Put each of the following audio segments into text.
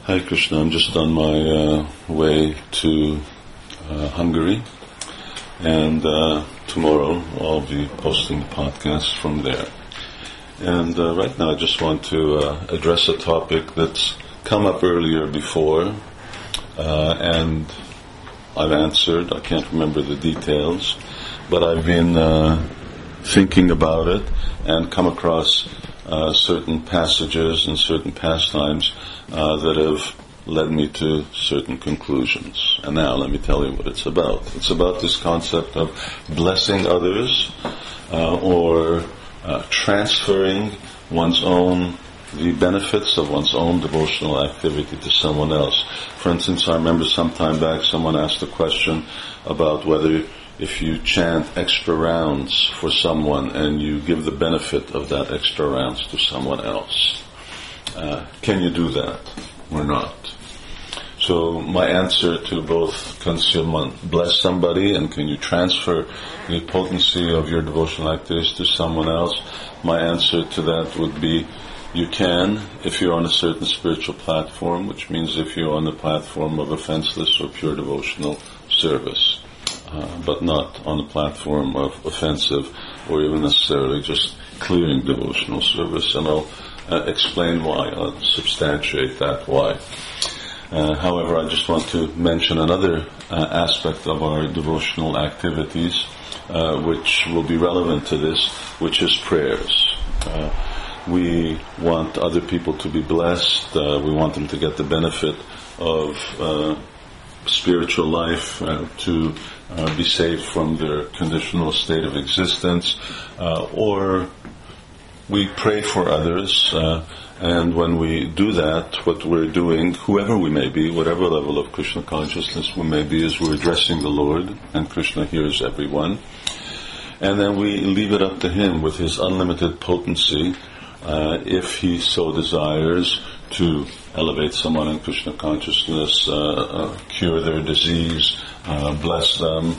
Hi Krishna, I'm just on my way to Hungary, and tomorrow I'll be posting the podcast from there. And right now I just want to address a topic that's come up earlier before, and I've answered. I can't remember the details, but I've been thinking about it and come across certain passages and certain pastimes that have led me to certain conclusions. And now let me tell you what it's about. It's about this concept of blessing others or transferring the benefits of one's own devotional activity to someone else. For instance, I remember some time back someone asked a question about whether if you chant extra rounds for someone and you give the benefit of that extra rounds to someone else, can you do that or not? So my answer to both, can someone bless somebody and can you transfer the potency of your devotional activities to someone else? My answer to that would be, you can if you're on a certain spiritual platform, which means if you're on the platform of offenseless or pure devotional service, but not on the platform of offensive or even necessarily just clearing devotional service. And I'll explain why, I'll substantiate that why. However, I just want to mention another aspect of our devotional activities which will be relevant to this, which is prayers. We want other people to be blessed. We want them to get the benefit of spiritual life, to be saved from their conditional state of existence, or we pray for others, and when we do that, what we're doing, whoever we may be, whatever level of Krishna consciousness we may be, is we're addressing the Lord, and Krishna hears everyone, and then we leave it up to Him with His unlimited potency, if He so desires, to elevate someone in Krishna consciousness, cure their disease, bless them,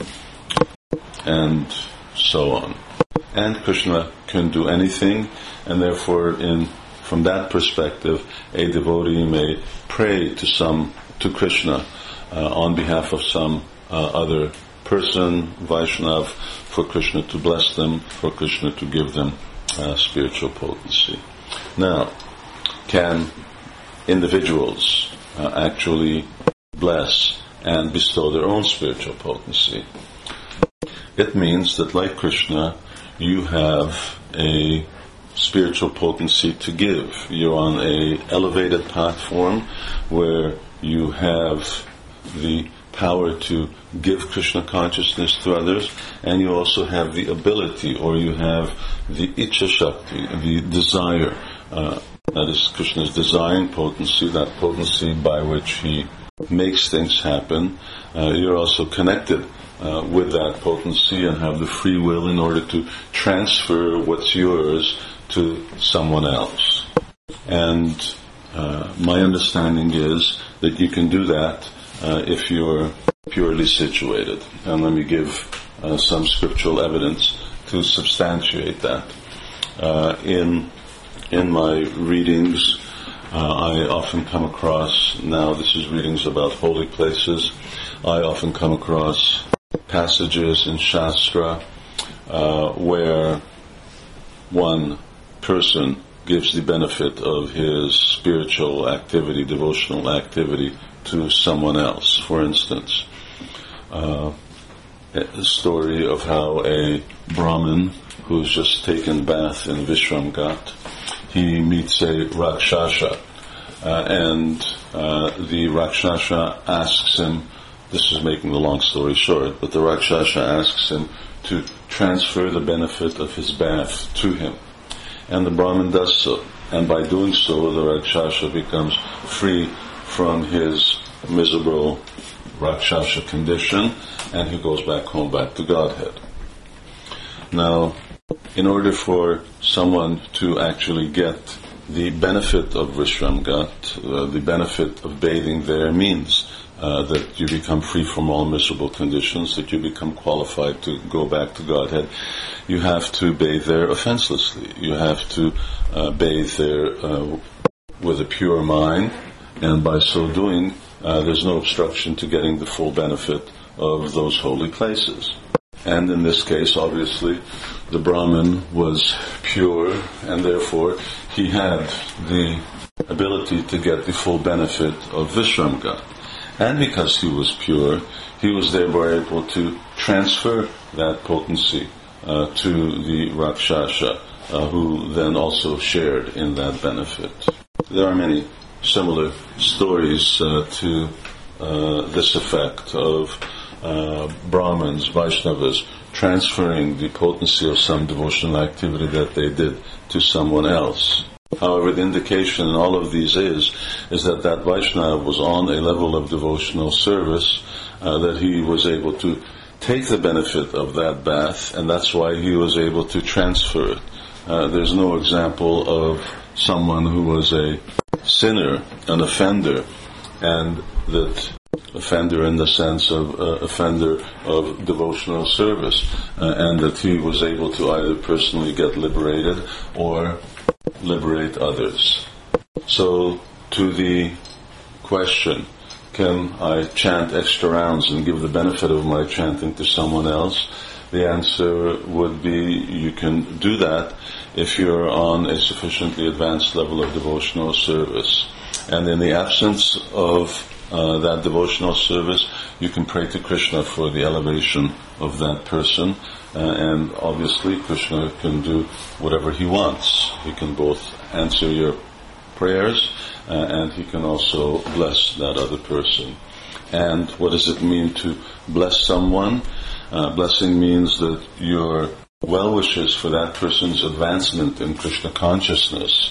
and so on. And Krishna can do anything, and therefore, from that perspective, a devotee may pray to Krishna on behalf of some other person, Vaishnav, for Krishna to bless them, for Krishna to give them spiritual potency. Now, can individuals actually bless and bestow their own spiritual potency? It means that, like Krishna, you have a spiritual potency to give. You're on a elevated platform where you have the power to give Krishna consciousness to others, and you also have the ability, or you have the Ichcha Shakti, the desire, that is Krishna's design potency, that potency by which He makes things happen. You're also connected with that potency and have the free will in order to transfer what's yours to someone else. And my understanding is that you can do that if you're purely situated. And let me give some scriptural evidence to substantiate that. In my readings, I often come across, now this is readings about holy places, I often come across passages in Shastra where one person gives the benefit of his spiritual activity, devotional activity, to someone else. For instance, a story of how a Brahmin who's just taken bath in Vishramghat, he meets a Rakshasa, and the Rakshasa asks him, this is making the long story short, but the Rakshasa asks him to transfer the benefit of his bath to him. And the Brahmin does so. And by doing so, the Rakshasa becomes free from his miserable Rakshasa condition, and he goes back home, back to Godhead. Now, in order for someone to actually get the benefit of Vishramghat, the benefit of bathing there means that you become free from all miserable conditions, that you become qualified to go back to Godhead. You have to bathe there offenselessly. You have to bathe there with a pure mind, And by so doing, there's no obstruction to getting the full benefit of those holy places. And in this case, obviously, the Brahmin was pure, and therefore he had the ability to get the full benefit of Vishramga. And because he was pure, he was thereby able to transfer that potency to the Rakshasa, who then also shared in that benefit. There are many similar stories to this effect of Brahmins, Vaishnavas, transferring the potency of some devotional activity that they did to someone else. However, the indication in all of these is that Vaishnava was on a level of devotional service that he was able to take the benefit of that bath, and that's why he was able to transfer it. There's no example of someone who was a sinner, an offender, and that offender in the sense of offender of devotional service, and that he was able to either personally get liberated or liberate others. So, to the question, can I chant extra rounds and give the benefit of my chanting to someone else? The answer would be you can do that if you're on a sufficiently advanced level of devotional service. And in the absence of that devotional service, you can pray to Krishna for the elevation of that person. And obviously Krishna can do whatever he wants. He can both answer your prayers and he can also bless that other person. And what does it mean to bless someone? Blessing means that your well wishes for that person's advancement in Krishna consciousness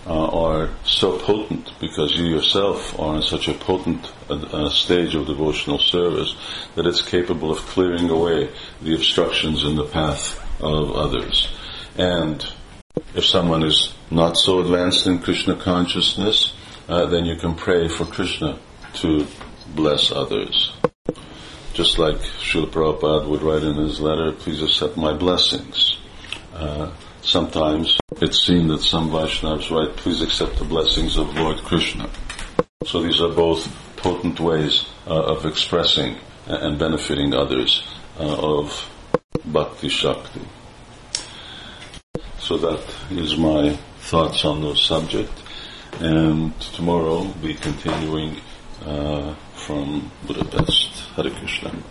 are so potent because you yourself are in such a potent stage of devotional service that it's capable of clearing away the obstructions in the path of others. And if someone is not so advanced in Krishna consciousness, then you can pray for Krishna to bless others. Just like Srila Prabhupada would write in his letter, please accept my blessings. Sometimes it's seen that some Vaishnavas write, please accept the blessings of Lord Krishna. So these are both potent ways of expressing and benefiting others of Bhakti Shakti. So that is my thoughts on the subject. And tomorrow we'll be continuing from Budapest. Hare Krishna.